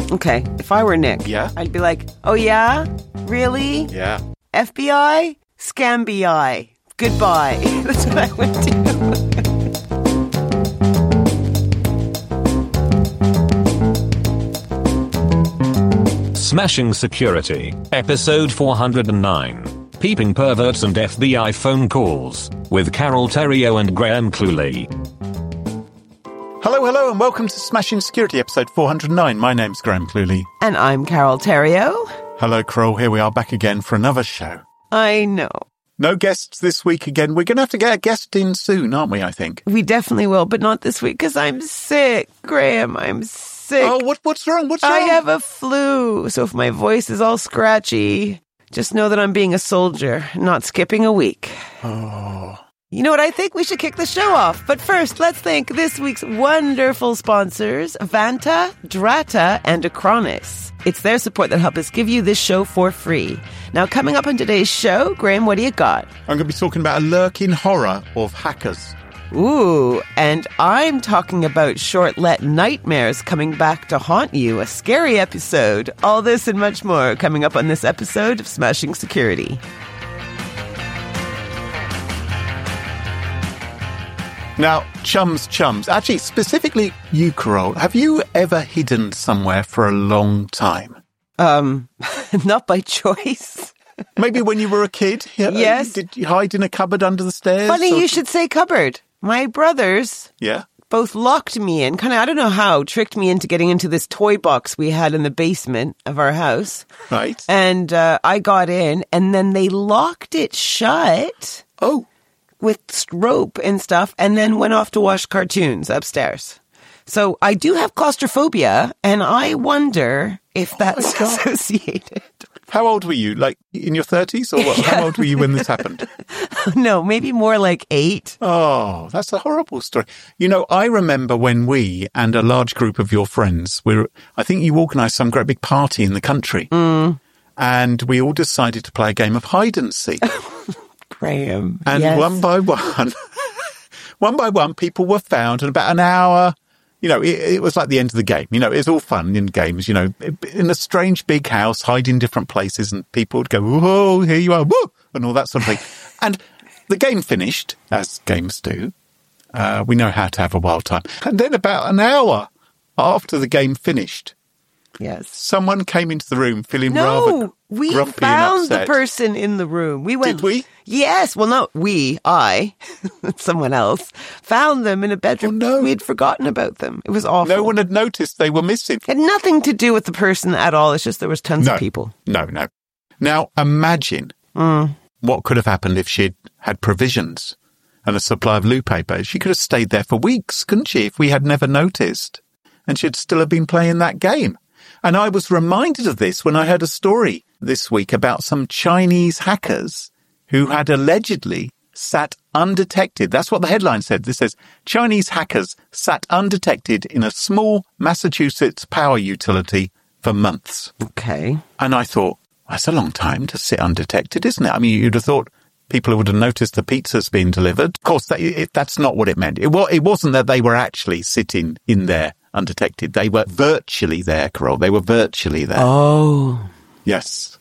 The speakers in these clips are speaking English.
Okay, if I were Nick, Yeah? I'd be like, oh yeah? Really? Yeah. FBI? Scambi. Goodbye. That's what I would do. Smashing Security, Episode 409, Peeping Perverts and FBI Phone Calls, with Carol Theriault and Graham Cluley. Hello, and welcome to Smashing Security, episode 409. My name's Graham Cluley. And I'm Carol Theriault. Hello, Kroll. Here we are back again for another show. I know. No guests this week again. We're going to have to get a guest in soon, aren't we, I think? We definitely will, but not this week because I'm sick. Graham, I'm sick. Oh, what's wrong? What's wrong? I have a flu, so if my voice is all scratchy, just know that I'm being a soldier, not skipping a week. Oh. You know what? I think we should kick the show off. But first, let's thank this week's wonderful sponsors, Vanta, Drata, and Acronis. It's their support that help us give you this show for free. Now, coming up on today's show, Graham, what do you got? I'm going to be talking about a lurking horror of hackers. Ooh, and I'm talking about short-let nightmares coming back to haunt you, a scary episode. All this and much more coming up on this episode of Smashing Security. Now, chums. Actually, specifically you, Carol, have you ever hidden somewhere for a long time? Not by choice. Maybe when you were a kid? Yes. Did you hide in a cupboard under the stairs? Funny you should say cupboard. My brothers Yeah. both locked me in, I don't know how, tricked me into getting into this toy box we had in the basement of our house. Right. And I got in, and then they locked it shut Oh. with rope and stuff, and then went off to watch cartoons upstairs. So I do have claustrophobia, and I wonder if that's God. associated. How old were you? Like in your 30s or what? Yeah. How old were you when this happened? No, maybe more like 8. Oh, that's a horrible story. You know, I remember when we and a large group of your friends, I think you organised some great big party in the country. And we all decided to play a game of hide and seek. Graham. And yes. one by one, people were found, and about an hour, it was like the end of the game. It was all fun in games, in a strange big house, hide in different places, and people would go, "Whoa, here you are," woo, and all that sort of thing. And the game finished, as games do. We know how to have a wild time. And then about an hour after the game finished, Yes. someone came into the room feeling rather No, we grumpy and found the upset. person in the room. We went. Did we? Yes. Well, no, I, someone else, found them in a bedroom. Oh, no. We'd forgotten about them. It was awful. No one had noticed they were missing. It had nothing to do with the person at all. It's just there was tons of people. No. Now, imagine what could have happened if she'd had provisions and a supply of loo paper. She could have stayed there for weeks, couldn't she, if we had never noticed? And she'd still have been playing that game. And I was reminded of this when I heard a story this week about some Chinese hackers who had allegedly sat undetected. That's what the headline said. This says, Chinese hackers sat undetected in a small Massachusetts power utility for months. Okay. And I thought, that's a long time to sit undetected, isn't it? I mean, you'd have thought people would have noticed the pizza's been delivered. Of course, that's not what it meant. It wasn't that they were actually sitting in there undetected. They were virtually there, Carol. They were virtually there. Oh, Yes.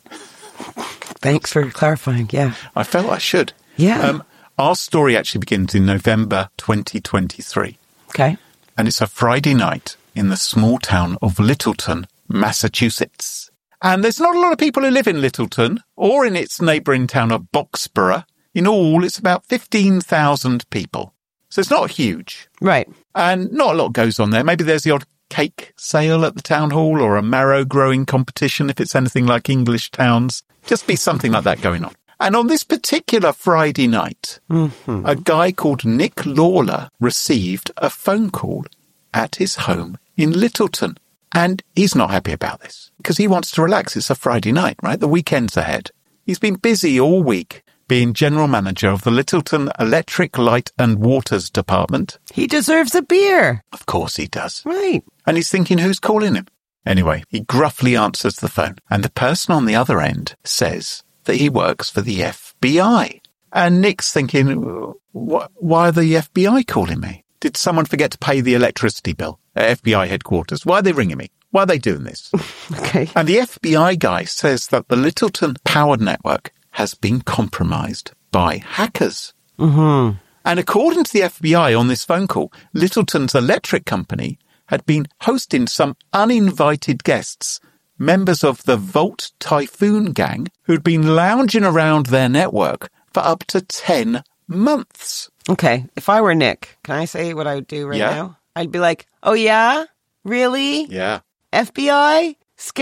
thanks for clarifying. Yeah. I felt I should. Yeah. Our story actually begins in November 2023. Okay. And it's a Friday night in the small town of Littleton, Massachusetts. And there's not a lot of people who live in Littleton or in its neighbouring town of Boxborough. In all, it's about 15,000 people. So it's not huge. Right. And not a lot goes on there. Maybe there's the odd cake sale at the town hall or a marrow growing competition if it's anything like English towns. Just be something like that going on. And on this particular Friday night, a guy called Nick Lawler received a phone call at his home in Littleton. And he's not happy about this because he wants to relax. It's a Friday night, right? The weekend's ahead. He's been busy all week being general manager of the Littleton Electric, Light and Waters Department. He deserves a beer. Of course he does. Right. And he's thinking, who's calling him? Anyway, he gruffly answers the phone, and the person on the other end says that he works for the FBI. And Nick's thinking, why are the FBI calling me? Did someone forget to pay the electricity bill? at FBI headquarters. Why are they ringing me? Why are they doing this? Okay. And the FBI guy says that the Littleton power network has been compromised by hackers. Mm-hmm. And according to the FBI on this phone call, Littleton's electric company had been hosting some uninvited guests, members of the Volt Typhoon gang, who'd been lounging around their network for up to 10 months. Okay. If I were Nick, can I say what I would do right now? I'd be like, oh yeah? Really? Yeah. FBI?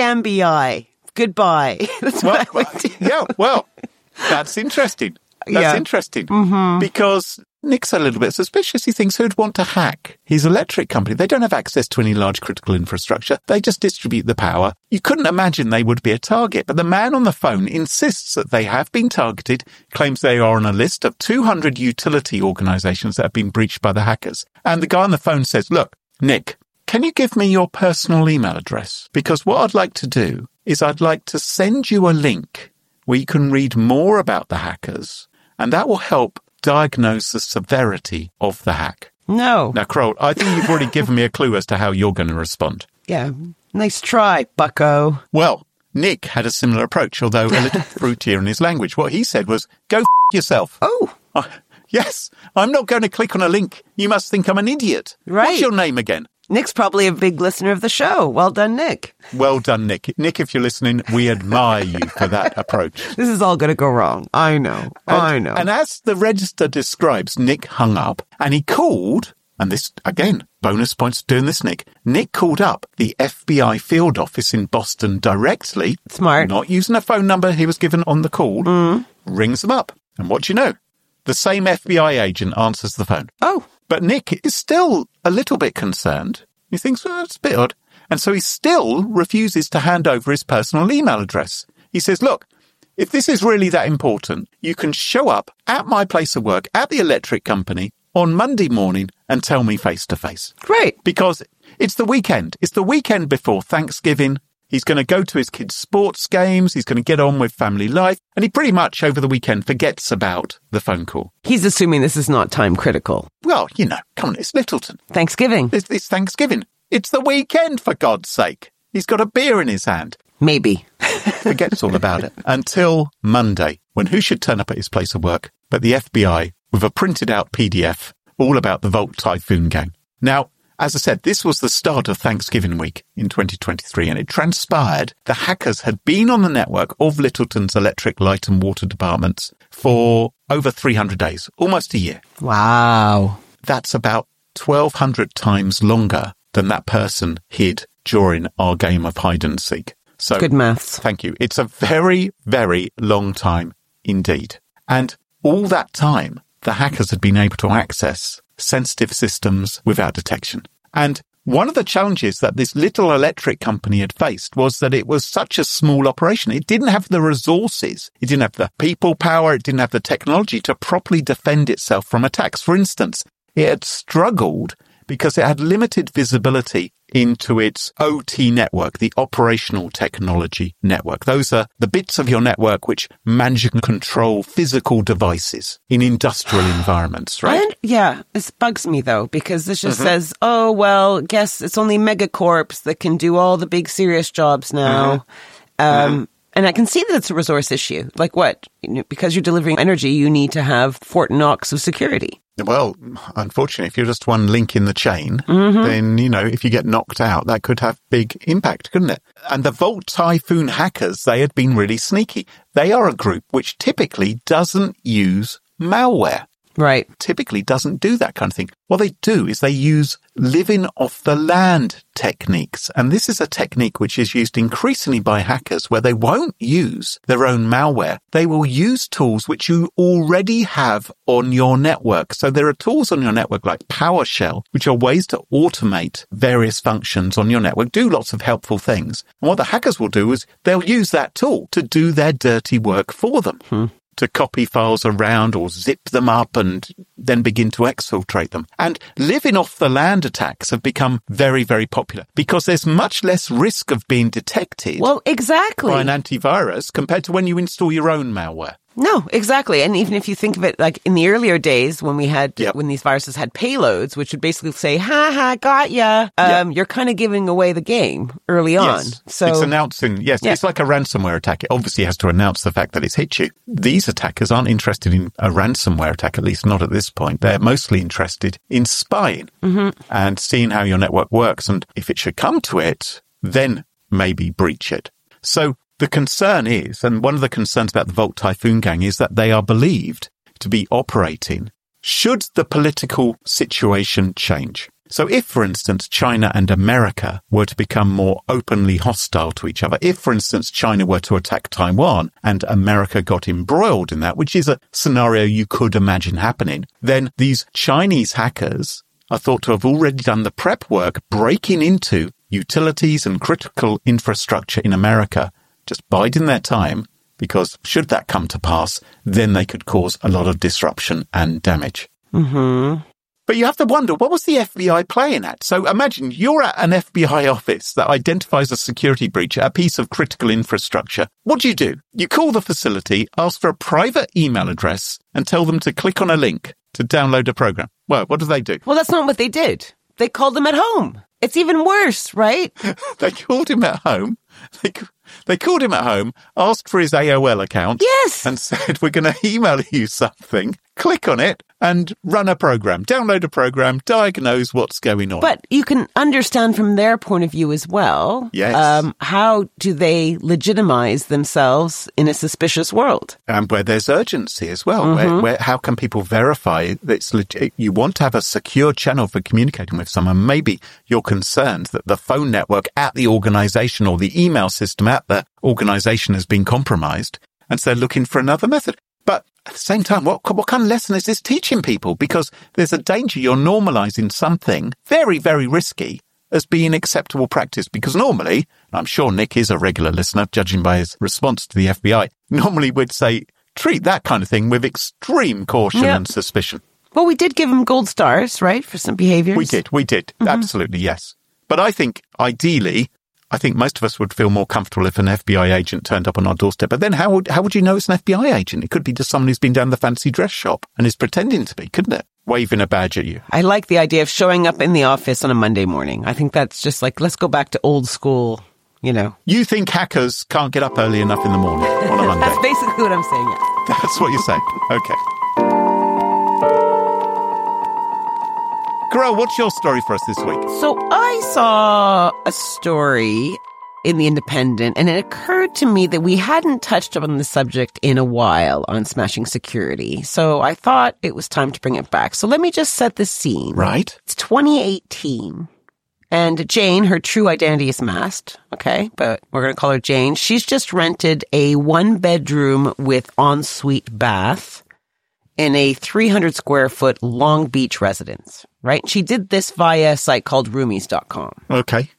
Scambi. Goodbye. That's what I would do. Yeah, well, that's interesting. That's interesting. Mm-hmm. Because Nick's a little bit suspicious. He thinks who'd want to hack his electric company? They don't have access to any large critical infrastructure. They just distribute the power. You couldn't imagine they would be a target. But the man on the phone insists that they have been targeted, claims they are on a list of 200 utility organizations that have been breached by the hackers. And the guy on the phone says, look, Nick, can you give me your personal email address? Because what I'd like to do is I'd like to send you a link where you can read more about the hackers, and that will help diagnose the severity of the hack. No. Now, Kroll, I think you've already given me a clue as to how you're going to respond. Yeah. Nice try, bucko. Well, Nick had a similar approach, although a little fruitier in his language. What he said was, go yourself. Oh. Yes, I'm not going to click on a link. You must think I'm an idiot. Right. What's your name again? Nick's probably a big listener of the show. Well done, Nick. Well done, Nick. Nick, if you're listening, we admire you for that approach. This is all going to go wrong. I know. And as the register describes, Nick hung up and he called, and this, again, bonus points for doing this, Nick. Nick called up the FBI field office in Boston directly. Smart. Not using a phone number he was given on the call. Rings them up. And what do you know? The same FBI agent answers the phone. Oh. But Nick is still a little bit concerned. He thinks, well, that's a bit odd. And so he still refuses to hand over his personal email address. He says, look, if this is really that important, you can show up at my place of work at the electric company on Monday morning and tell me face to face. Great. Because it's the weekend. It's the weekend before Thanksgiving. He's going to go to his kids' sports games. He's going to get on with family life. And he pretty much over the weekend forgets about the phone call. He's assuming this is not time critical. Well, you know, come on, it's Littleton. Thanksgiving. It's Thanksgiving. It's the weekend, for God's sake. He's got a beer in his hand. Maybe. Forgets all about it. Until Monday, when who should turn up at his place of work but the FBI with a printed out PDF all about the Volt Typhoon gang. Now, as I said, this was the start of Thanksgiving week in 2023, and it transpired the hackers had been on the network of Littleton's electric, light and water departments for over 300 days, almost a year. Wow. That's about 1,200 times longer than that person hid during our game of hide and seek. So, good maths. Thank you. It's a very, very long time indeed. And all that time, the hackers had been able to access sensitive systems without detection. And one of the challenges that this little electric company had faced was that it was such a small operation. It didn't have the resources. It didn't have the people power. It didn't have the technology to properly defend itself from attacks. For instance, it had struggled because it had limited visibility into its OT network, the operational technology network. Those are the bits of your network which manage and control physical devices in industrial environments, right? Yeah, this bugs me though, because this just says, oh, well, guess it's only megacorps that can do all the big serious jobs now. And I can see that it's a resource issue. Like what? Because you're delivering energy, you need to have Fort Knox of security. Well, unfortunately, if you're just one link in the chain, then, you know, if you get knocked out, that could have big impact, couldn't it? And the Volt Typhoon hackers, they had been really sneaky. They are a group which typically doesn't use malware. Right. Typically doesn't do that kind of thing. What they do is they use living off the land techniques. And this is a technique which is used increasingly by hackers where they won't use their own malware. They will use tools which you already have on your network. So there are tools on your network like PowerShell, which are ways to automate various functions on your network, do lots of helpful things. And what the hackers will do is they'll use that tool to do their dirty work for them. To copy files around or zip them up and then begin to exfiltrate them. And living off the land attacks have become very, very popular because there's much less risk of being detected. Well, exactly. By an antivirus compared to when you install your own malware. No, exactly. And even if you think of it like in the earlier days when when these viruses had payloads, which would basically say, got ya, you're kind of giving away the game early on. So it's announcing, it's like a ransomware attack. It obviously has to announce the fact that it's hit you. These attackers aren't interested in a ransomware attack, at least not at this point. They're mostly interested in spying and seeing how your network works. And if it should come to it, then maybe breach it. So the concern is, and one of the concerns about the Volt Typhoon gang is that they are believed to be operating should the political situation change. So if, for instance, China and America were to become more openly hostile to each other, if, for instance, China were to attack Taiwan and America got embroiled in that, which is a scenario you could imagine happening, then these Chinese hackers are thought to have already done the prep work breaking into utilities and critical infrastructure in America, just biding their time, because should that come to pass, then they could cause a lot of disruption and damage. But you have to wonder, what was the FBI playing at? So imagine you're at an FBI office that identifies a security breach at a piece of critical infrastructure. What do? You call the facility, ask for a private email address, and tell them to click on a link to download a program. Well, what do? Well, that's not what they did. They called them at home. It's even worse, right? They called him at home. They called him at home, asked for his AOL account. Yes. And said, we're going to email you something. Click on it and run a program, download a program, diagnose what's going on. But you can understand from their point of view as well. Yes. How do they legitimize themselves in a suspicious world? And where there's urgency as well. Where how can people verify that it's legit? You want to have a secure channel for communicating with someone. Maybe you're concerned that the phone network at the organization or the email system at the organization has been compromised. And so they're looking for another method. But at the same time, what kind of lesson is this teaching people? Because there's a danger you're normalizing something very, very risky as being acceptable practice. Because normally, and I'm sure Nick is a regular listener, judging by his response to the FBI, normally we'd say, treat that kind of thing with extreme caution and suspicion. Well, we did give him gold stars, right, for some behaviors? We did. Absolutely, yes. But I think, ideally, most of us would feel more comfortable if an FBI agent turned up on our doorstep. But then how would you know it's an FBI agent? It could be just someone who's been down the fancy dress shop and is pretending to be, couldn't it? Waving a badge at you. I like the idea of showing up in the office on a Monday morning. I think that's just like, let's go back to old school, you know. You think hackers can't get up early enough in the morning on a Monday? That's basically what I'm saying, yes. That's what you're saying. Okay. Carol, what's your story for us this week? So I saw a story in The Independent, and it occurred to me that we hadn't touched on the subject in a while on Smashing Security. So I thought it was time to bring it back. So let me just set the scene. Right. It's 2018. And Jane, her true identity is masked, okay? But we're going to call her Jane. She's just rented a 1-bedroom with ensuite bath in a 300-square-foot Long Beach residence, right? She did this via a site called Roomies.com. Okay.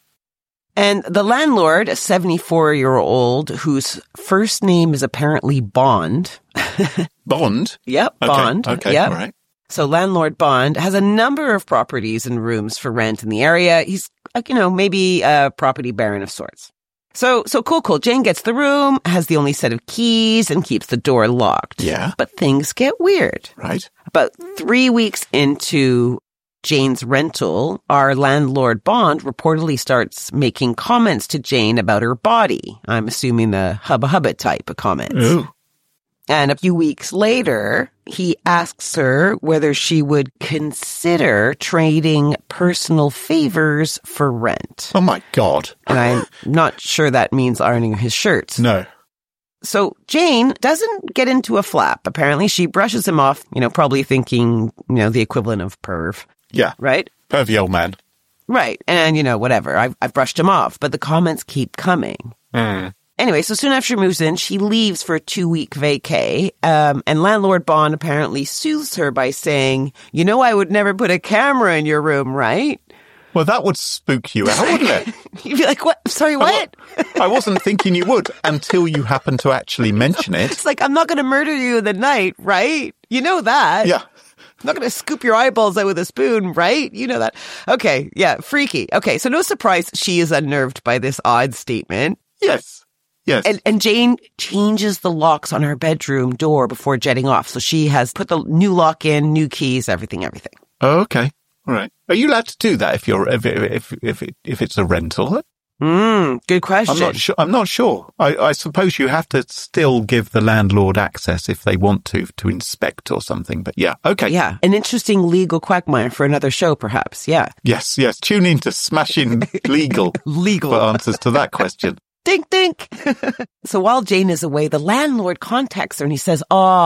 And the landlord, a 74-year-old whose first name is apparently Bond. Bond? Yep, okay. Bond. Okay, yep. All right. So landlord Bond has a number of properties and rooms for rent in the area. He's, maybe a property baron of sorts. So cool. Jane gets the room, has the only set of keys, and keeps the door locked. Yeah. But things get weird. Right. About 3 weeks into Jane's rental, our landlord Bond reportedly starts making comments to Jane about her body. I'm assuming the hubba type of comments. Ooh. And a few weeks later, he asks her whether she would consider trading personal favors for rent. Oh, my God. And I'm not sure that means ironing his shirts. No. So Jane doesn't get into a flap. Apparently, she brushes him off, probably thinking, the equivalent of perv. Yeah. Right? Pervy old man. Right. And, whatever. I've brushed him off, but the comments keep coming. Anyway, so soon after she moves in, she leaves for a 2-week vacay, and landlord Bond apparently soothes her by saying, I would never put a camera in your room, right? Well, that would spook you out, wouldn't it? You'd be like, what? Sorry, what? I wasn't thinking you would until you happened to actually mention it. It's like, I'm not going to murder you in the night, right? You know that. Yeah. I'm not going to scoop your eyeballs out with a spoon, right? You know that. Okay, yeah, freaky. Okay, so no surprise she is unnerved by this odd statement. Yes. Yes. And Jane changes the locks on her bedroom door before jetting off. So she has put the new lock in, new keys, everything. Oh, okay. All right. Are you allowed to do that if it's a rental? Good question. I'm not sure. I suppose you have to still give the landlord access if they want to inspect or something. But yeah, okay. Yeah, an interesting legal quagmire for another show, perhaps. Yeah. Yes. Tune in to Smashing Legal for answers to that question. Dink, dink. So while Jane is away, the landlord contacts her and he says,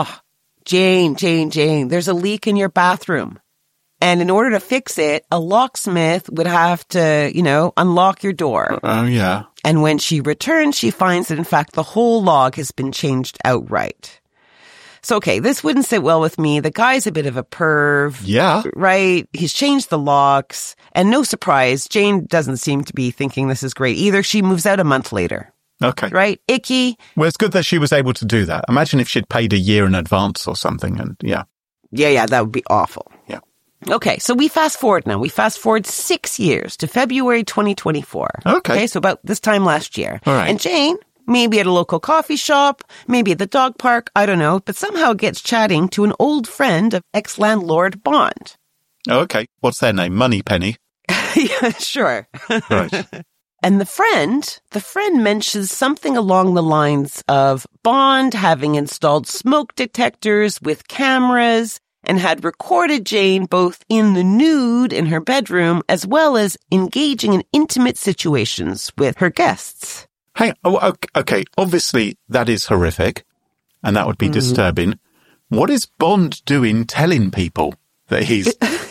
Jane, there's a leak in your bathroom. And in order to fix it, a locksmith would have to, unlock your door. Oh, yeah. And when she returns, she finds that, in fact, the whole log has been changed outright. So, okay, this wouldn't sit well with me. The guy's a bit of a perv. Yeah. Right? He's changed the locks. And no surprise, Jane doesn't seem to be thinking this is great either. She moves out a month later. Okay. Right? Icky. Well, it's good that she was able to do that. Imagine if she'd paid a year in advance or something. And yeah. Yeah, that would be awful. Yeah. Okay, so we fast forward now. We fast forward 6 years to February 2024. Okay, so about this time last year. All right. And Jane, maybe at a local coffee shop, maybe at the dog park, I don't know, but somehow gets chatting to an old friend of ex-landlord Bond. Okay, what's their name? Moneypenny? Yeah, sure. Right. And the friend mentions something along the lines of Bond having installed smoke detectors with cameras and had recorded Jane both in the nude in her bedroom as well as engaging in intimate situations with her guests. Hang on. Okay, obviously that is horrific and that would be disturbing. What is Bond doing telling people that he's...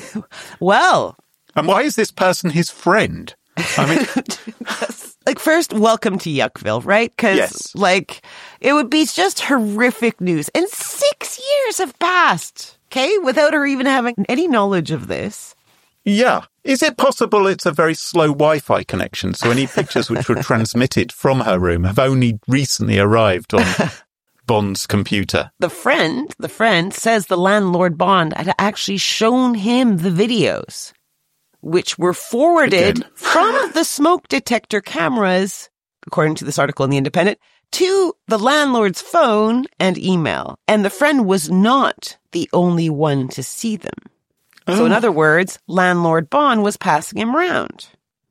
Well... And why is this person his friend? I mean... first, welcome to Yuckville, right? Because, it would be just horrific news. And 6 years have passed, okay, without her even having any knowledge of this. Yeah. Is it possible it's a very slow Wi-Fi connection, so any pictures which were transmitted from her room have only recently arrived on Bond's computer? The friend says the landlord Bond had actually shown him the videos, which were forwarded from the smoke detector cameras, according to this article in The Independent, to the landlord's phone and email. And the friend was not the only one to see them. Oh. So in other words, landlord Bond was passing him around.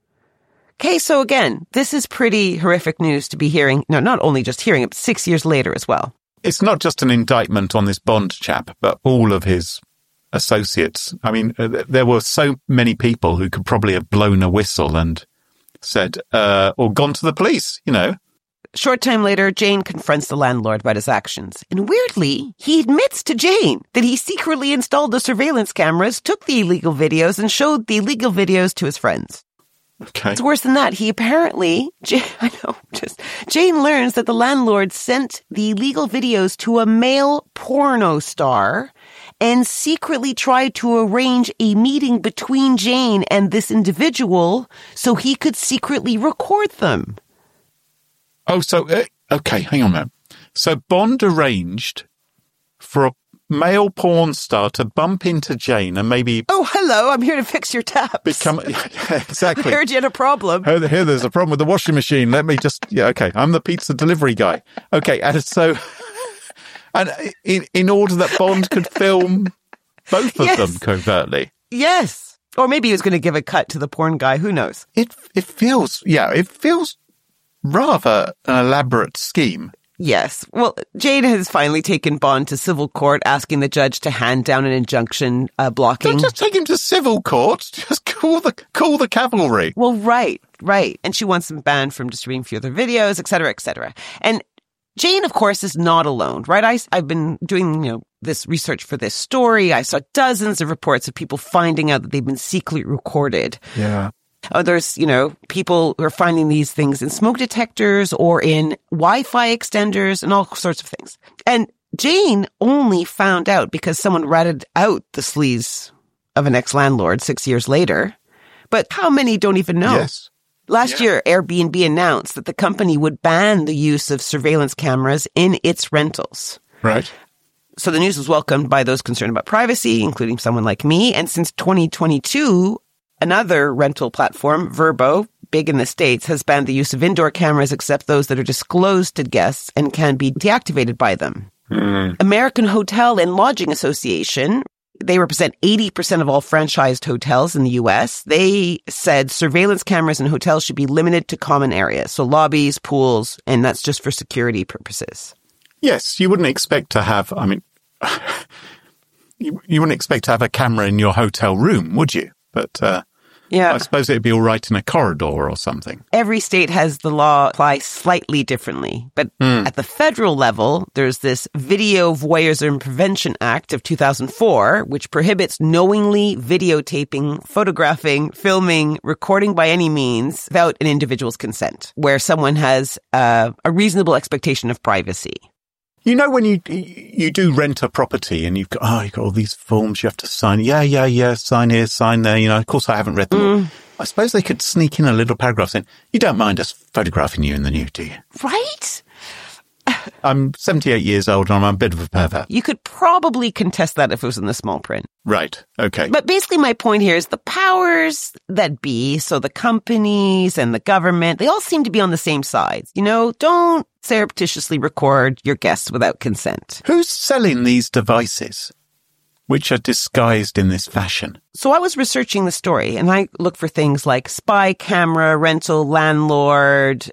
Okay, so again, this is pretty horrific news to be hearing. No, not only just hearing it, but 6 years later as well. It's not just an indictment on this Bond chap, but all of his associates. I mean, there were so many people who could probably have blown a whistle and said, or gone to the police, Short time later, Jane confronts the landlord about his actions. And weirdly, he admits to Jane that he secretly installed the surveillance cameras, took the illegal videos, and showed the illegal videos to his friends. Okay. It's worse than that. He apparently, Jane learns that the landlord sent the illegal videos to a male porno star and secretly tried to arrange a meeting between Jane and this individual so he could secretly record them. Oh, so, okay, hang on a minute. So Bond arranged for a male porn star to bump into Jane and maybe... Oh, hello, I'm here to fix your taps. Exactly. I heard you had a problem. Here, there's a problem with the washing machine. Let me just... Yeah, okay, I'm the pizza delivery guy. Okay, and so... And in order that Bond could film both of them covertly. Yes. Or maybe he was going to give a cut to the porn guy. Who knows? It feels rather an elaborate scheme. Yes. Well, Jane has finally taken Bond to civil court, asking the judge to hand down an injunction blocking. Don't just take him to civil court. Just call the cavalry. Well, right. And she wants him banned from distributing further videos, et cetera, et cetera. And Jane, of course, is not alone, right? I've been doing, this research for this story. I saw dozens of reports of people finding out that they've been secretly recorded. Yeah. Oh, there's, people who are finding these things in smoke detectors or in Wi-Fi extenders and all sorts of things. And Jane only found out because someone ratted out the sleaze of an ex-landlord 6 years later. But how many don't even know? Yes. Last year, Airbnb announced that the company would ban the use of surveillance cameras in its rentals. Right. So the news was welcomed by those concerned about privacy, including someone like me. And since 2022, another rental platform, Vrbo, big in the States, has banned the use of indoor cameras except those that are disclosed to guests and can be deactivated by them. American Hotel and Lodging Association, they represent 80% of all franchised hotels in the U.S. They said surveillance cameras in hotels should be limited to common areas, so lobbies, pools, and that's just for security purposes. Yes, you wouldn't expect to have, you wouldn't expect to have a camera in your hotel room, would you? But I suppose it'd be all right in a corridor or something. Every state has the law apply slightly differently. But at the federal level, there's this Video Voyeurism Prevention Act of 2004, which prohibits knowingly videotaping, photographing, filming, recording by any means without an individual's consent, where someone has a reasonable expectation of privacy. You know, when you do rent a property and you've got all these forms you have to sign. Yeah, sign here, sign there. You know, of course I haven't read them all. I suppose they could sneak in a little paragraph saying, you don't mind us photographing you in the nude, do you? Right? I'm 78 years old and I'm a bit of a pervert. You could probably contest that if it was in the small print. Right. Okay. But basically my point here is the powers that be, so the companies and the government, they all seem to be on the same side. You know, don't surreptitiously record your guests without consent. Who's selling these devices, which are disguised in this fashion? So I was researching the story and I look for things like spy camera, rental landlord,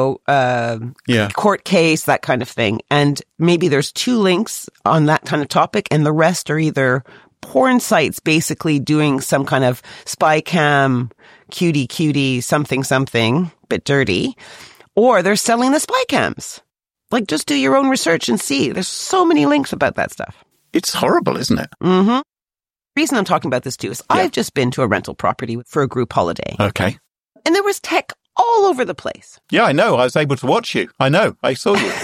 court case, that kind of thing. And maybe there's 2 links on that kind of topic and the rest are either porn sites basically doing some kind of spy cam, cutie, something, bit dirty, or they're selling the spy cams. Like, just do your own research and see. There's so many links about that stuff. It's horrible, isn't it? Mm-hmm. The reason I'm talking about this too is I've just been to a rental property for a group holiday. Okay. And there was tech all over the place. Yeah, I know. I was able to watch you. I know. I saw you.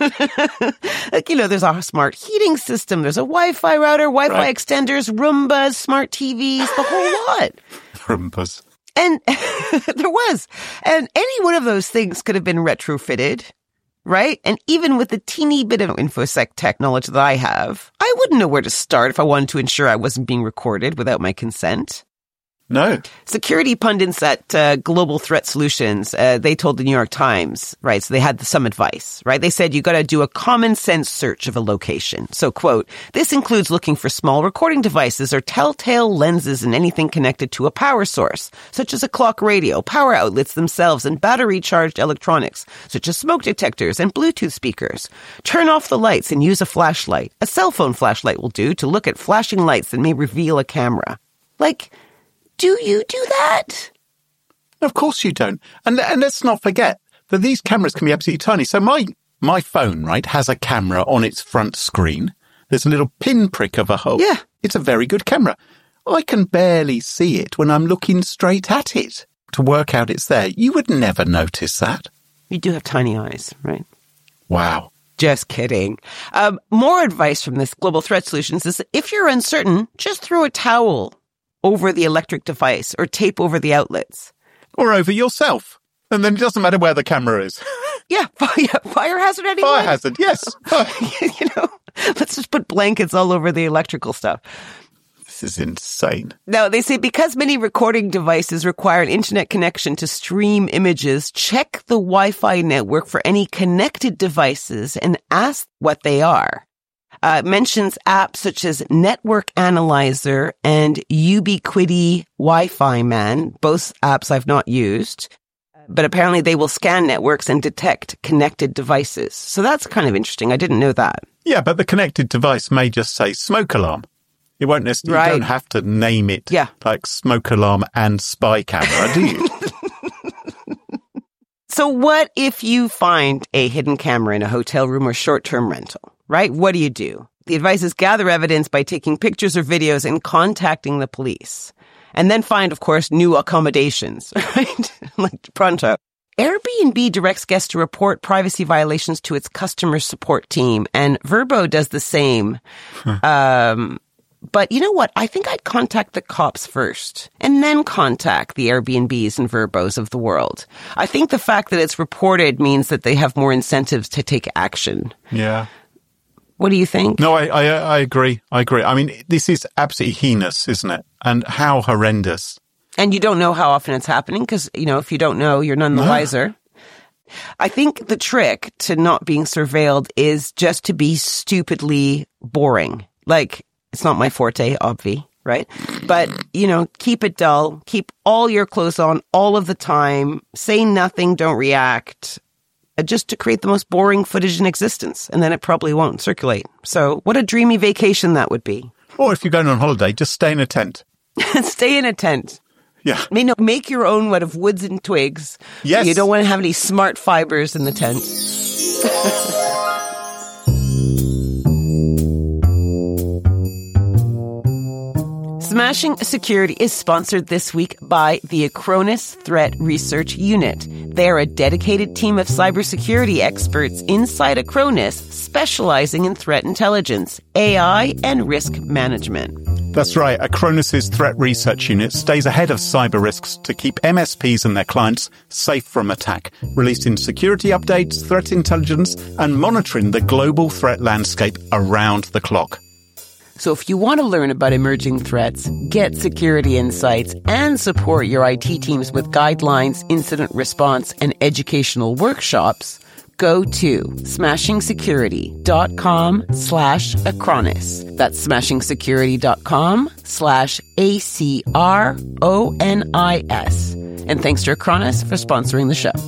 There's a smart heating system. There's a Wi-Fi router, Wi-Fi extenders, Roombas, smart TVs, the whole lot. Roombas. And there was. And any one of those things could have been retrofitted, right? And even with the teeny bit of InfoSec tech knowledge that I have, I wouldn't know where to start if I wanted to ensure I wasn't being recorded without my consent. No. Security pundits at Global Threat Solutions, they told the New York Times, right? So they had some advice, right? They said you got to do a common sense search of a location. So, quote, this includes looking for small recording devices or telltale lenses in anything connected to a power source, such as a clock radio, power outlets themselves, and battery-charged electronics, such as smoke detectors and Bluetooth speakers. Turn off the lights and use a flashlight. A cell phone flashlight will do to look at flashing lights that may reveal a camera. Like, do you do that? Of course you don't. And let's not forget that these cameras can be absolutely tiny. So my phone, right, has a camera on its front screen. There's a little pinprick of a hole. Yeah. It's a very good camera. I can barely see it when I'm looking straight at it to work out it's there. You would never notice that. You do have tiny eyes, right? Wow. Just kidding. More advice from this Global Threat Solutions is that if you're uncertain, just throw a towel over the electric device or tape over the outlets. Or over yourself. And then it doesn't matter where the camera is. Yeah, fire hazard anyone? Fire hazard, yes. Let's just put blankets all over the electrical stuff. This is insane. Now, they say because many recording devices require an internet connection to stream images, check the Wi-Fi network for any connected devices and ask what they are. Mentions apps such as Network Analyzer and Ubiquiti Wi-Fi Man, both apps I've not used, but apparently they will scan networks and detect connected devices. So that's kind of interesting. I didn't know that. Yeah, but the connected device may just say smoke alarm. It won't necessarily, you don't have to name it like smoke alarm and spy camera, do you? So what if you find a hidden camera in a hotel room or short-term rental? Right? What do? The advice is gather evidence by taking pictures or videos and contacting the police. And then find, of course, new accommodations, right? Like pronto. Airbnb directs guests to report privacy violations to its customer support team, and Vrbo does the same. But you know what? I think I'd contact the cops first and then contact the Airbnbs and Vrbos of the world. I think the fact that it's reported means that they have more incentives to take action. Yeah. What do you think? No, I agree. I mean, this is absolutely heinous, isn't it? And how horrendous And you don't know how often it's happening because, if you don't know, you're none the wiser. I think the trick to not being surveilled is just to be stupidly boring. Like, it's not my forte, obvi, right? But, keep it dull. Keep all your clothes on all of the time. Say nothing, don't react. Just to create the most boring footage in existence. And then it probably won't circulate. So what a dreamy vacation that would be. Or if you're going on holiday, just stay in a tent. Stay in a tent. Yeah. Make your own out of woods and twigs. Yes. You don't want to have any smart fibers in the tent. Smashing Security is sponsored this week by the Acronis Threat Research Unit. They're a dedicated team of cybersecurity experts inside Acronis, specializing in threat intelligence, AI, and risk management. That's right. Acronis' Threat Research Unit stays ahead of cyber risks to keep MSPs and their clients safe from attack, releasing security updates, threat intelligence, and monitoring the global threat landscape around the clock. So if you want to learn about emerging threats, get security insights, and support your IT teams with guidelines, incident response, and educational workshops, go to smashingsecurity.com/Acronis. That's smashingsecurity.com/ACRONIS. And thanks to Acronis for sponsoring the show.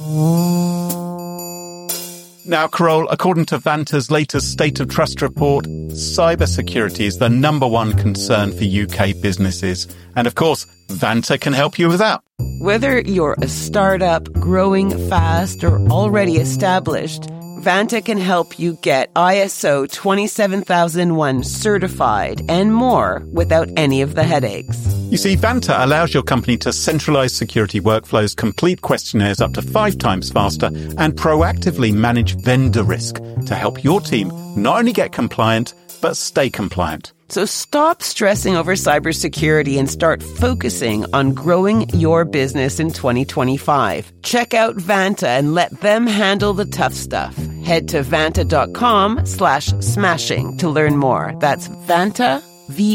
Now, Carole, according to Vanta's latest State of Trust report, cybersecurity is the number one concern for UK businesses. And of course, Vanta can help you with that. Whether you're a startup, growing fast, or already established, Vanta can help you get ISO 27001 certified and more without any of the headaches. You see, Vanta allows your company to centralize security workflows, complete questionnaires up to 5 times faster, and proactively manage vendor risk to help your team not only get compliant, but stay compliant. So stop stressing over cybersecurity and start focusing on growing your business in 2025. Check out Vanta and let them handle the tough stuff. Head to vanta.com/smashing to learn more. That's Vanta,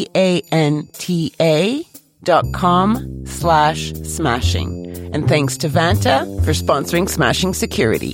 VANTA.com/smashing. And thanks to Vanta for sponsoring Smashing Security.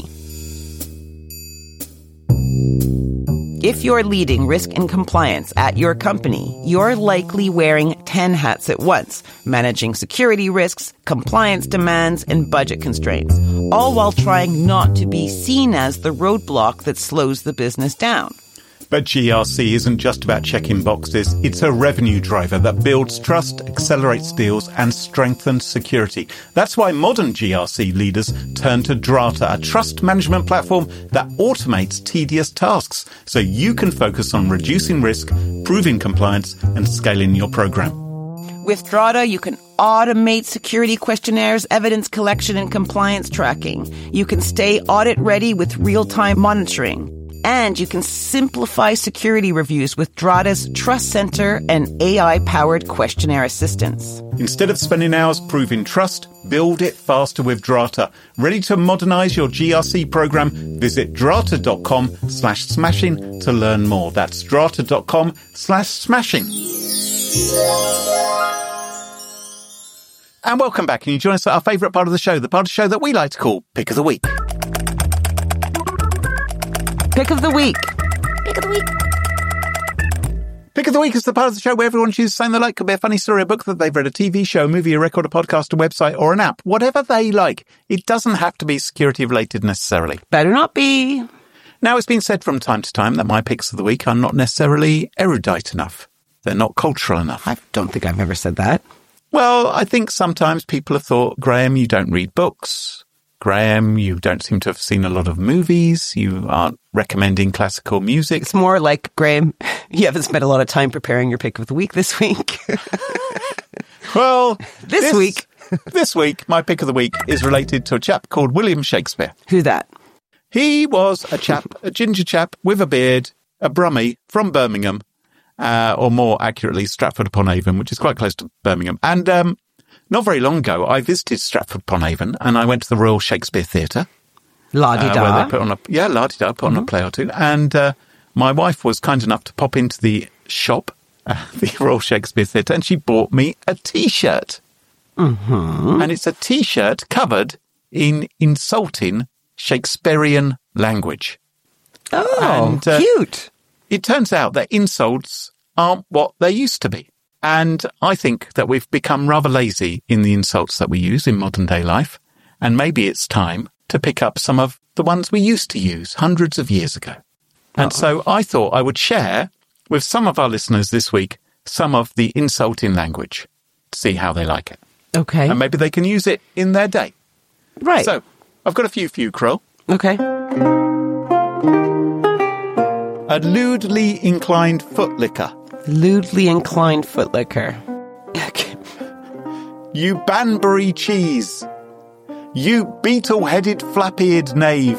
If you're leading risk and compliance at your company, you're likely wearing 10 hats at once, managing security risks, compliance demands, and budget constraints, all while trying not to be seen as the roadblock that slows the business down. But GRC isn't just about checking boxes. It's a revenue driver that builds trust, accelerates deals, and strengthens security. That's why modern GRC leaders turn to Drata, a trust management platform that automates tedious tasks so you can focus on reducing risk, proving compliance, and scaling your program. With Drata, you can automate security questionnaires, evidence collection, and compliance tracking. You can stay audit ready with real-time monitoring. And you can simplify security reviews with Drata's Trust Center and AI-powered questionnaire assistance. Instead of spending hours proving trust, build it faster with Drata. Ready to modernize your GRC program? Visit drata.com/smashing to learn more. That's drata.com/smashing. And welcome back. And you join us at our favourite part of the show, the part of the show that we like to call Pick of the Week. Pick of the Week. Pick of the Week. Pick of the Week is the part of the show where everyone chooses something they like. Could be a funny story, a book that they've read, a TV show, a movie, a record, a podcast, a website, or an app. Whatever they like. It doesn't have to be security related necessarily. Better not be. Now, it's been said from time to time that my picks of the week are not necessarily erudite enough. They're not cultural enough. I don't think I've ever said that. Well, I think sometimes people have thought, Graham, you don't read books. Graham, you don't seem to have seen a lot of movies. You aren't recommending classical music. It's more like, Graham, you haven't spent a lot of time preparing your pick of the week this week. Well, this week. This week, my pick of the week is related to a chap called William Shakespeare. Who's that? He was a chap, a ginger chap with a beard, a brummie from Birmingham, or more accurately, Stratford-upon-Avon, which is quite close to Birmingham. And not very long ago, I visited Stratford-upon-Avon and I went to the Royal Shakespeare Theatre. La-di-da. Where they put on put on a play or two. And my wife was kind enough to pop into the shop, the Royal Shakespeare Theatre, and she bought me a T-shirt. Mm-hmm. And it's a T-shirt covered in insulting Shakespearean language. Oh, and, cute. It turns out that insults aren't what they used to be. And I think that we've become rather lazy in the insults that we use in modern day life. And maybe it's time to pick up some of the ones we used to use hundreds of years ago. And so I thought I would share with some of our listeners this week some of the insulting language to see how they like it. Okay. And maybe they can use it in their day. Right. So I've got a few for you, Kroll. Okay. A lewdly inclined footlicker. Lewdly inclined footlicker. Okay. You Banbury cheese. You beetle-headed flap-eared knave.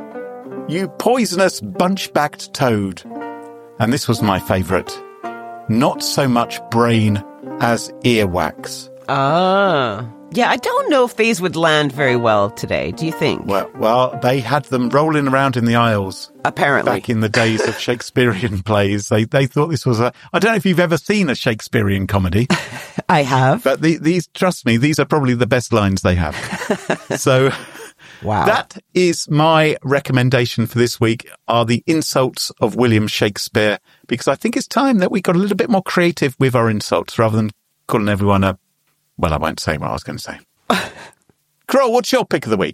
You poisonous bunch-backed toad. And this was my favourite. Not so much brain as earwax. Ah. Yeah, I don't know if these would land very well today. Do you think? Well, they had them rolling around in the aisles. Apparently. Back in the days of Shakespearean plays. They thought this was I don't know if you've ever seen a Shakespearean comedy. I have. But these, trust me, these are probably the best lines they have. So wow. That is my recommendation for this week, are the insults of William Shakespeare, because I think it's time that we got a little bit more creative with our insults rather than calling everyone a... Well, I won't say what I was going to say. Kroll, what's your pick of the week?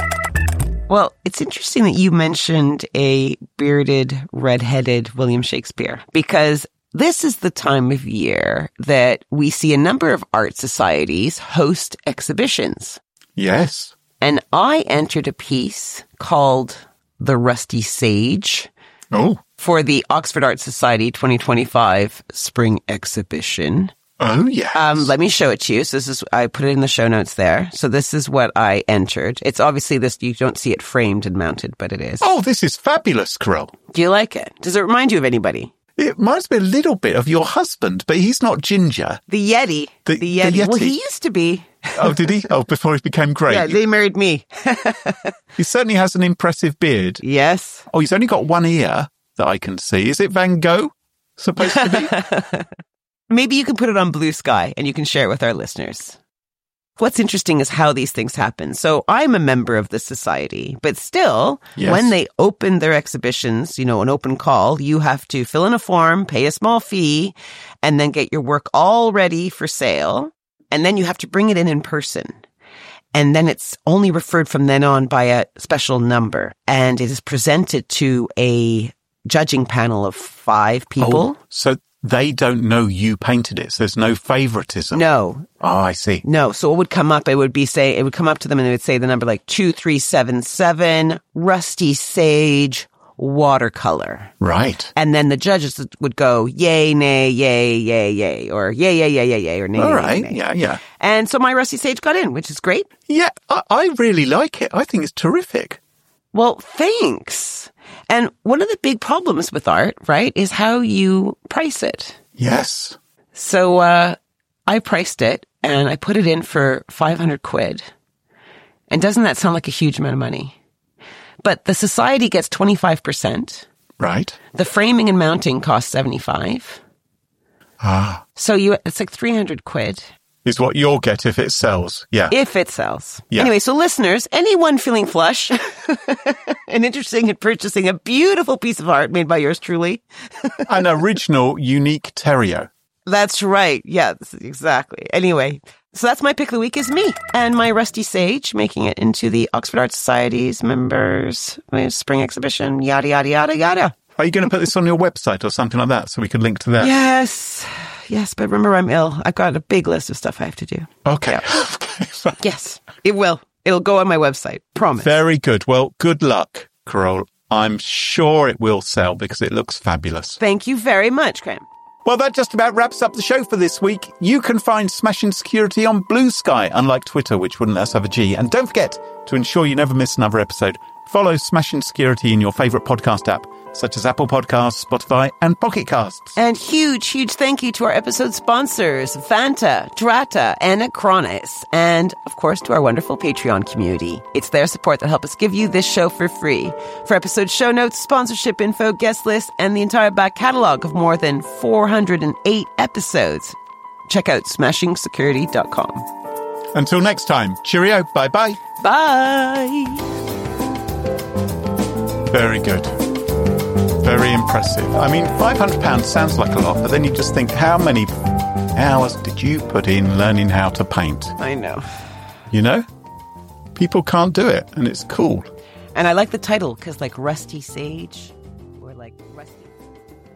Well, it's interesting that you mentioned a bearded, red-headed William Shakespeare, because this is the time of year that we see a number of art societies host exhibitions. Yes. And I entered a piece called The Rusty Sage for the Oxford Art Society 2025 Spring Exhibition. Oh, yes. Let me show it to you. So I put it in the show notes there. So this is what I entered. It's obviously this, you don't see it framed and mounted, but it is. Oh, this is fabulous, Kroll. Do you like it? Does it remind you of anybody? It reminds me a little bit of your husband, but he's not ginger. The Yeti. The Yeti. Well, he used to be. Oh, did he? Oh, before he became great. Yeah, they married me. He certainly has an impressive beard. Yes. Oh, he's only got one ear that I can see. Is it Van Gogh supposed to be? Maybe you can put it on Blue Sky and you can share it with our listeners. What's interesting is how these things happen. So I'm a member of the society, but still, when they open their exhibitions, an open call, you have to fill in a form, pay a small fee, and then get your work all ready for sale. And then you have to bring it in person. And then it's only referred from then on by a special number. And it is presented to a judging panel of 5 people. Oh, so they don't know you painted it. So there's no favoritism. No. Oh, I see. No. So it would come up, it would come up to them and it would say the number like 2377, Rusty Sage, watercolor. Right. And then the judges would go, yay, nay, yay, yay, yay, or yay, yay, yay, yay, yay, or nay, all nay, right. nay. Yeah. And so my Rusty Sage got in, which is great. Yeah, I really like it. I think it's terrific. Well, thanks. And one of the big problems with art, right, is how you price it. Yes. So I priced it and I put it in for 500 quid. And doesn't that sound like a huge amount of money? But the society gets 25%. Right. The framing and mounting costs 75. So it's like 300 quid. Is what you'll get if it sells. Yeah. If it sells. Yeah. Anyway, so listeners, anyone feeling flush and interested in purchasing a beautiful piece of art made by yours truly. An original, unique Terrio. That's right. Yeah, exactly. Anyway, so that's my pick of the week is me and my Rusty Sage, making it into the Oxford Art Society's members spring exhibition, yada, yada, yada, yada. Are you going to put this on your website or something like that so we can link to that? Yes, but remember I'm ill. I've got a big list of stuff I have to do. Okay. Yeah. Yes, it will. It'll go on my website. Promise. Very good. Well, good luck, Kroll. I'm sure it will sell because it looks fabulous. Thank you very much, Graham. Well, that just about wraps up the show for this week. You can find Smashing Security on Blue Sky, unlike Twitter, which wouldn't let us have a G. And don't forget to ensure you never miss another episode. Follow Smashing Security in your favourite podcast app, such as Apple Podcasts, Spotify, and Pocket Casts. And huge thank you to our episode sponsors, Vanta, Drata, and Acronis. And, of course, to our wonderful Patreon community. It's their support that helps us give you this show for free. For episode show notes, sponsorship info, guest list, and the entire back catalog of more than 408 episodes, check out smashingsecurity.com. Until next time, cheerio, bye-bye. Bye. Very good. Very impressive. I mean, £500 sounds like a lot, but then you just think, how many hours did you put in learning how to paint? I know. You know? People can't do it, and it's cool. And I like the title, because like Rusty Sage, or like Rusty...